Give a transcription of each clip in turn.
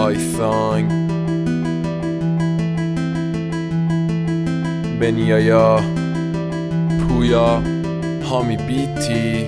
آیسانگ بنیایا پویا هامی بیتی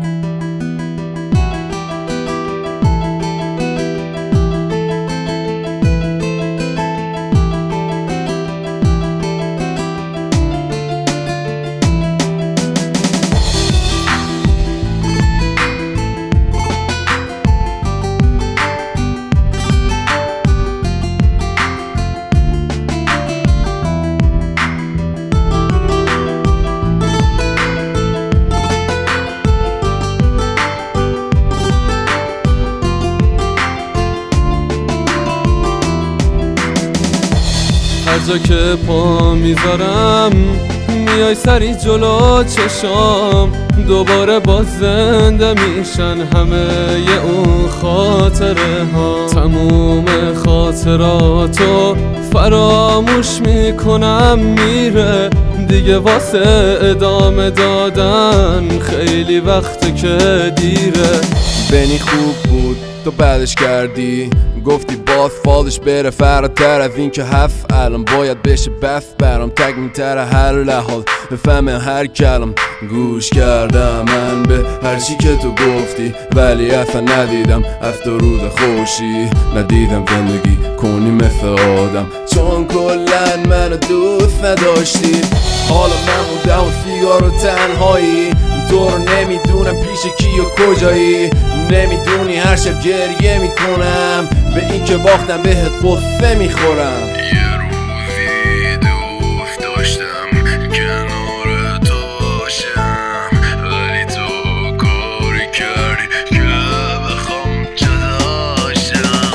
هر جا که پا میذارم میای سری جلو چشام، دوباره باز زنده میشن همه اون خاطره ها. تموم خاطراتو فراموش میکنم میره دیگه، واسه ادامه دادن خیلی وقته که دیره. بنی خوب بود تو بعدش کردی، گفتی باز فالش بره فراتر از این که هفت الان باید بشه بس برام تک میتره هر لحاظ بفهمه هر کلم. گوش کردم من به هرچی که تو گفتی ولی اصلا ندیدم از تو روز خوشی، ندیدم زندگی کنی مثل آدم چون کلن منو دوست نداشتی. حالا من بودم و سیگار و تنهایی، تو رو نمیدونم پیش کی و کجایی، نمیدونی هر شب گریه میکنم به این که باختم بهت قصه میخورم. یه روزی دوست داشتم کنار تو باشم ولی تو کاری کردی که بخوام جداشم.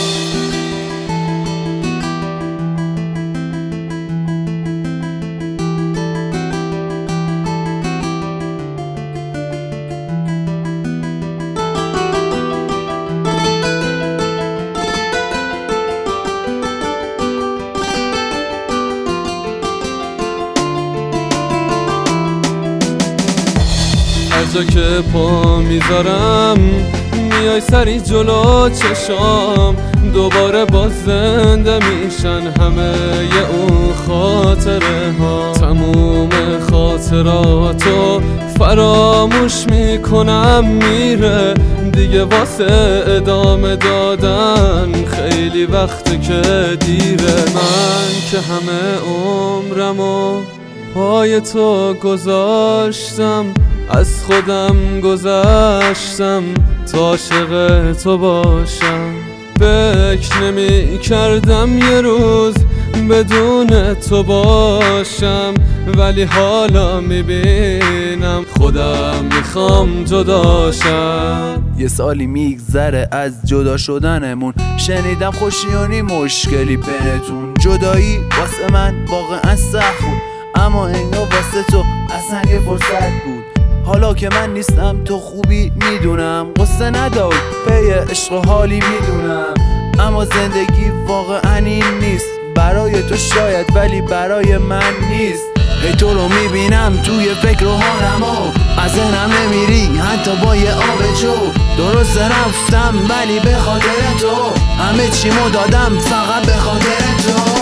هر جا که پا میذارم میای سری جلو چشام، دوباره باز زنده میشن همه اون خاطره ها. تموم خاطراتو فراموش میکنم میره دیگه، واسه ادامه دادن خیلی وقته که دیره. من که همه عمرمو پای تو گذاشتم، از خودم گذشتم تا عاشق تو باشم. فکر نمی کردم یه روز بدون تو باشم، ولی حالا میبینم خودم میخوام جداشم. یه سالی میگذره از جدا شدنمون، شنیدم خوشیانی مشکلی بینتون. جدایی واسه من واقعا سخت بود، اما انگار واسه تو اصلا یه فرصت بود. حالا که من نیستم تو خوبی میدونم، قصه ندار پی عشق و حالی میدونم. اما زندگی واقعا این نیست، برای تو شاید ولی برای من نیست. ای تو رو میبینم توی فکر و حالمو، از ذهنم نمیری حتی با یه آب جو. درست رفتم ولی به خاطر تو، همه چیمو دادم فقط به خاطر تو.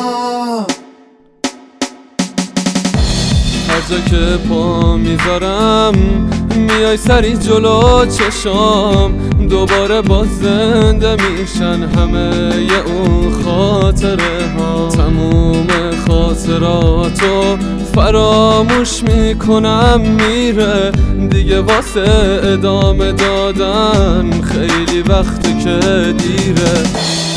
هر جا که پا میذارم میای سری جلو چشام، دوباره باز زنده میشن همه اون خاطره ها. تموم خاطراتو فراموش میکنم میره دیگه، واسه ادامه دادن خیلی وقته که دیره.